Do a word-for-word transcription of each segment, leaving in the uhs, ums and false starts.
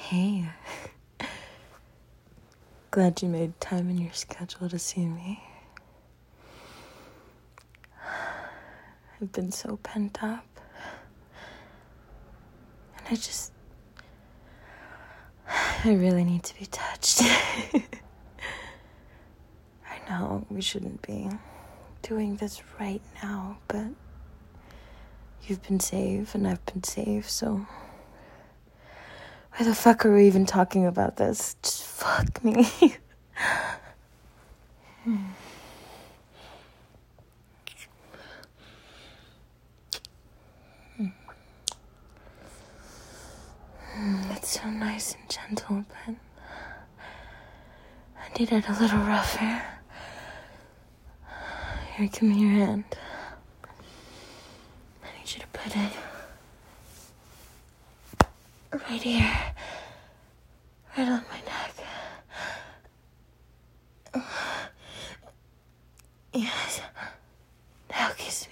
Hey. Glad you made time in your schedule to see me. I've been so pent up. And I just... I really need to be touched. I know we shouldn't be doing this right now, but you've been safe and I've been safe, so why the fuck are we even talking about this? Just fuck me. hmm. It's so nice and gentle, but I need it a little rougher. Here, give me your hand. I need you to put it right here, right on my neck. Yes. Now kiss me.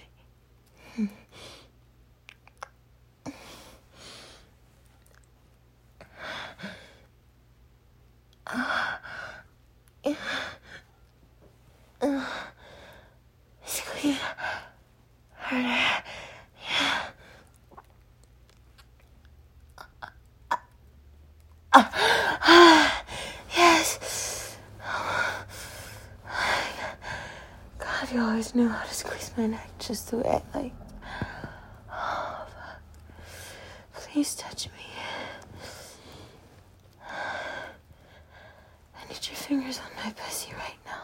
Squeeze harder. Yeah. Yes. God, you always knew how to squeeze my neck just the way I liked. Oh, please touch me. I need your fingers on my pussy right now.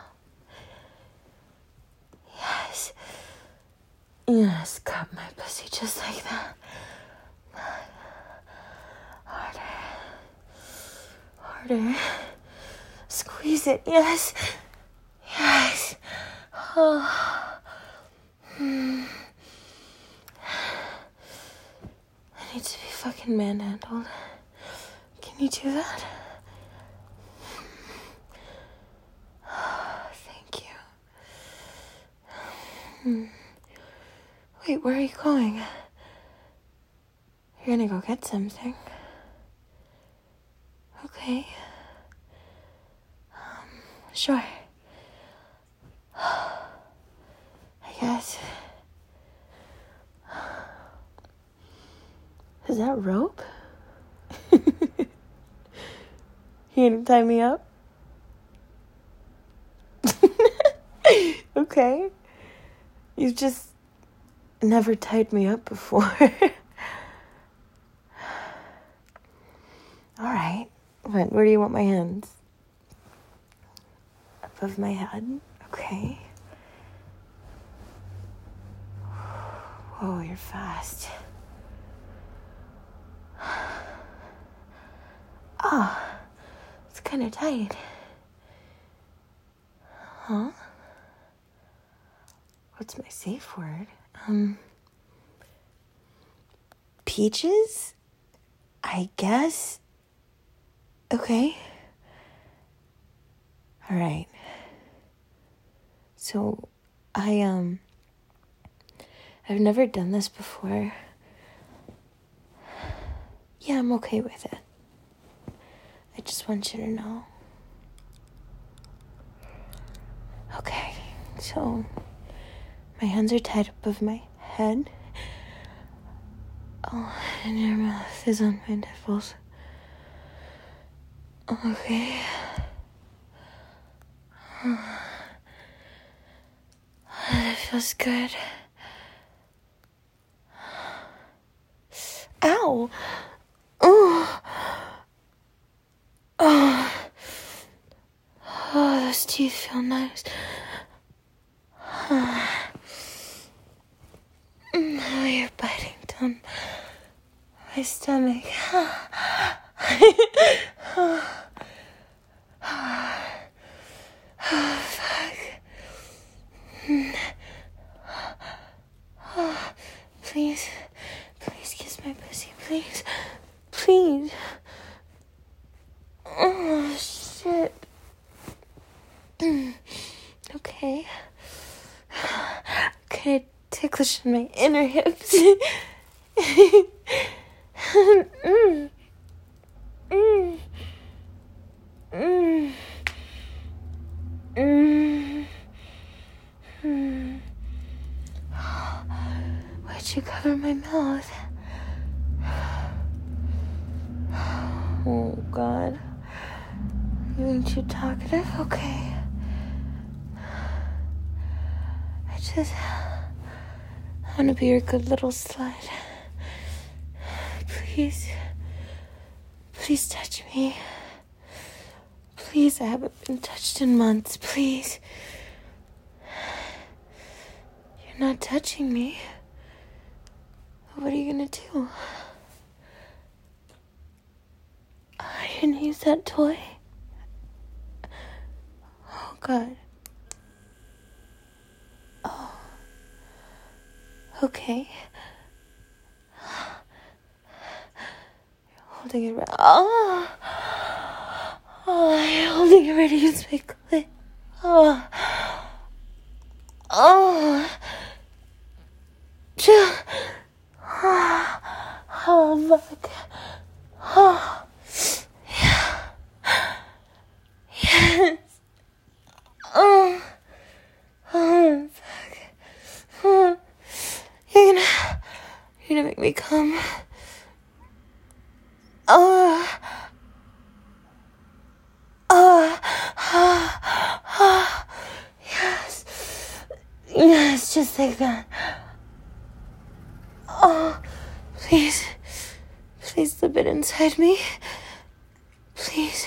Yes. Yes, cup my pussy just like that. Harder. Harder. Squeeze it. Yes. Yes. Oh. Hmm. I need to be fucking manhandled. Can you do that? Thank you. Hmm. Wait, where are you going? You're gonna go get something. Okay. Um, sure. I guess. Is that rope? You gonna tie me up? Okay. You've just never tied me up before. Alright. But where do you want my hands? Above my head? Okay. Whoa, you're fast. Ah, oh, it's kind of tight. Huh? What's my safe word? Um, peaches? I guess? Okay. Alright. So, I, um, I've never done this before. Yeah, I'm okay with it. I just want you to know. Okay, so my hands are tied above my head. Oh, and your mouth is on my nipples. Okay. Oh, that feels good. Ow! Oh. Oh. Oh, those teeth feel nice. Oh, you're biting down my stomach. Oh, fuck. Oh, please, please kiss my pussy, please, please. Oh, shit. Okay. Okay, ticklish in my inner hips. mm. Mm. don't you cover my mouth? Oh, God. Aren't you talkative? Okay. I just... I want to be your good little slut. Please. Please touch me. Please, I haven't been touched in months. Please. You're not touching me. What are you gonna do? I didn't use that toy. Oh, God. Oh. Okay. You're holding it right. Oh. Oh, you're holding it right against my clit. Oh. Oh. Chill. Oh. Oh, fuck. Oh. Yeah. Yes. Oh. Oh, fuck. Oh. You're gonna, you're gonna make me come. Oh. Oh. Oh. Oh. Yes. Yes, just like that. Oh. Please. Please slip it inside me. Please.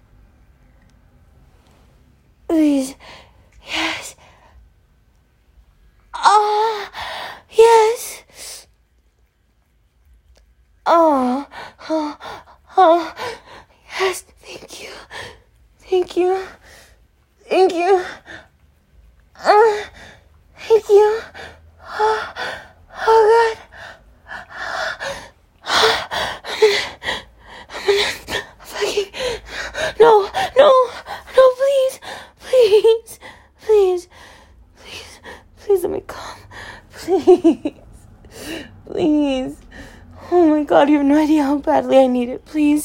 Please. Yes. Oh. Yes. Oh. Oh. Oh. Yes. Thank you. Thank you. Thank you. Uh, thank you. Oh, oh God. I'm gonna, I'm gonna fucking, no, no, no, please, please, please, please, please let me come, please, please. Oh my God, you have no idea how badly I need it, please,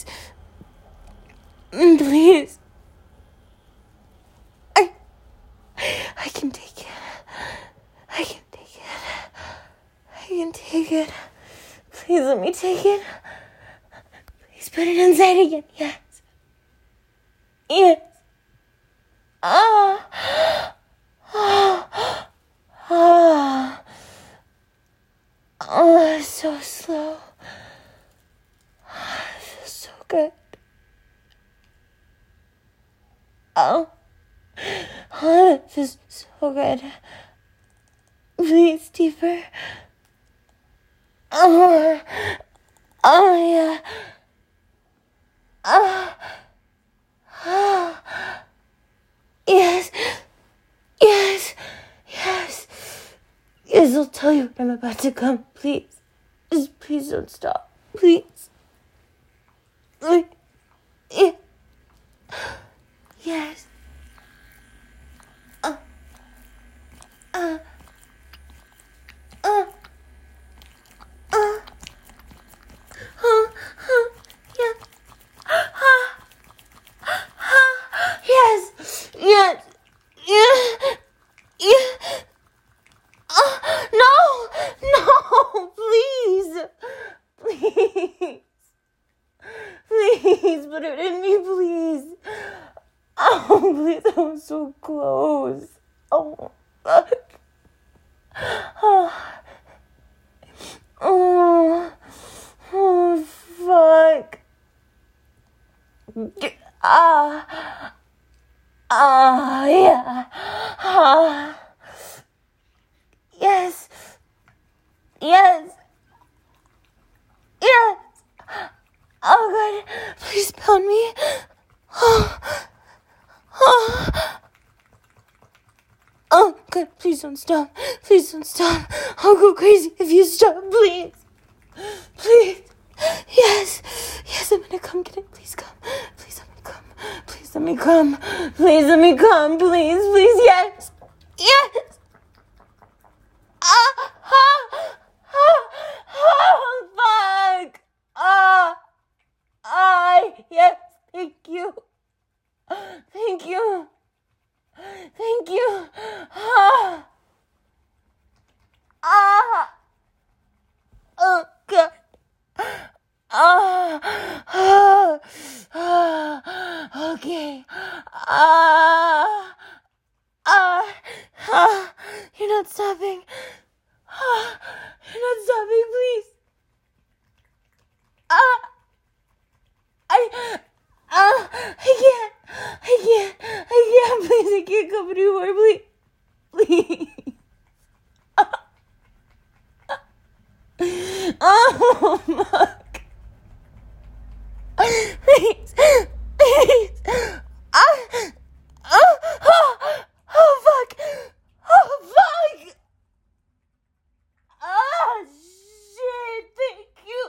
please. I, I can take it. I can take it. I can take it. Please let me take it. Please put it inside again. Yes. Yes. Ah. Ah. Ah. Oh, it's so slow. It feels so good. Oh. Oh, it feels so good. Please, deeper. Oh, oh yeah. Oh, oh. Yes, yes, yes. Yes, I'll tell you when I'm about to come. Please, just please don't stop. Please. Please. Yeah. Yes. Uh. Uh. Uh. Uh. Uh. Uh. Yeah. Uh. Uh. Yes. Yes. Yeah. Yeah. Uh. No. No. Please. Please. Please put it in me, please. Oh, please. That was so close. Oh, God. Oh. Oh. Oh, fuck. Ah. Ah, yeah. Ah. Yes. Yes. Yes. Oh, God. Please pound me. Oh. Oh. Oh, God. Please don't stop. Please don't stop. I'll go crazy if you stop. Please. Please. Yes. Yes, I'm gonna come get it. Please come. Please let me come. Please let me come. Please let me come. Please. Please. Yes. Yes. Ah. Ah. Ah. Oh, fuck. Ah. Ah. Yes. Thank you. Thank you. Thank you. Ah. Ah. Ah, ah, ah, okay. Ah, ah, ah, you're not stopping. Ah, you're not stopping, please. Ah, I, ah, I can't, I can't, I can't, please, I can't come anymore, please, please. Oh, fuck. Please, please. Ah, oh, oh, oh, fuck. Oh, fuck. Oh, shit, thank you.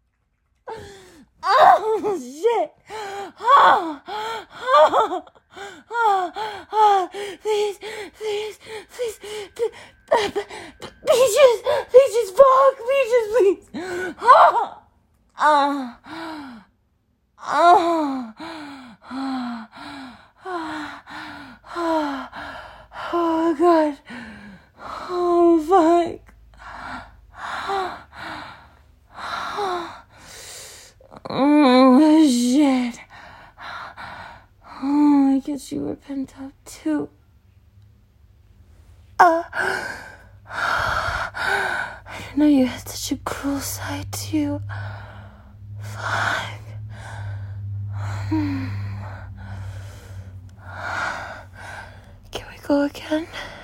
Oh, shit. Oh, oh, oh, oh, please, please, please, p- p- p- peaches, peaches, fuck, peaches, please. Oh, oh, oh, oh, oh, God. Oh, fuck. Oh, shit. Oh, I guess you were pent up too. Uh, I didn't know you had such a cruel side to you. Fuck. Hmm. Can we go again?